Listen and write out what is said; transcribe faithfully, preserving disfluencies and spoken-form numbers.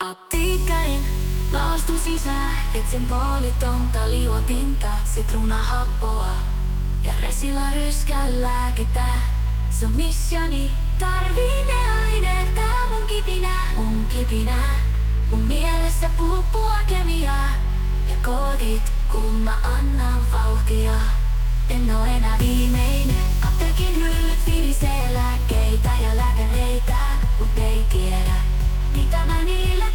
Apteekkarin laastun sisään, etsin puolitonta liuopintaa, sitruunahappoa ja resillä ryskän lääkettä. Se on missioni, tarvii ne aineet, tää mun kipinä, mun kipinä. Mun mielessä puppua kemiaa ja koodit, kun mä annan vauhtia. En oo enää viimeinen, apteekin hyllyt vilisee lääkkeitä ja lääkäreitä, mut ei tiedä, mitä mä niille